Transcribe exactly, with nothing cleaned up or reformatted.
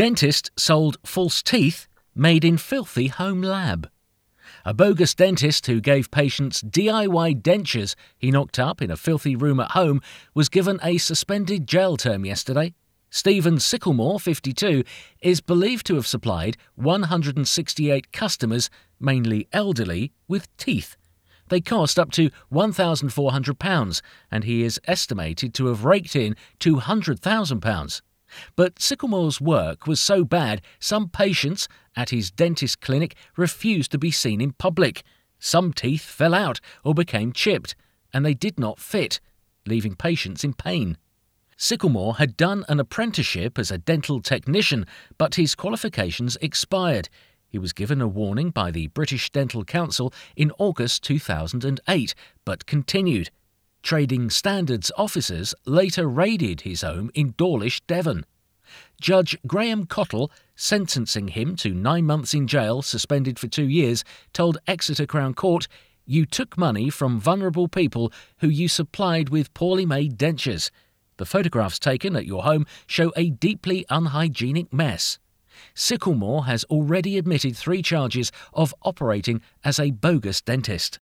Dentist sold false teeth made in filthy home lab. A bogus dentist who gave patients D I Y dentures he knocked up in a filthy room at home was given a suspended jail term yesterday. Stephen Sicklemore, fifty-two, is believed to have supplied one hundred sixty-eight customers, mainly elderly, with teeth. They cost up to one thousand four hundred pounds, and he is estimated to have raked in two hundred thousand pounds. But Sicklemore's work was so bad, some patients at his dentist clinic refused to be seen in public. Some teeth fell out or became chipped, and they did not fit, leaving patients in pain. Sicklemore had done an apprenticeship as a dental technician, but his qualifications expired. He was given a warning by the British Dental Council in August two thousand eight, but continued. Trading Standards officers later raided his home in Dawlish, Devon. Judge Graham Cottle, sentencing him to nine months in jail, suspended for two years, told Exeter Crown Court, "You took money from vulnerable people who you supplied with poorly made dentures. The photographs taken at your home show a deeply unhygienic mess." Sicklemore has already admitted three charges of operating as a bogus dentist.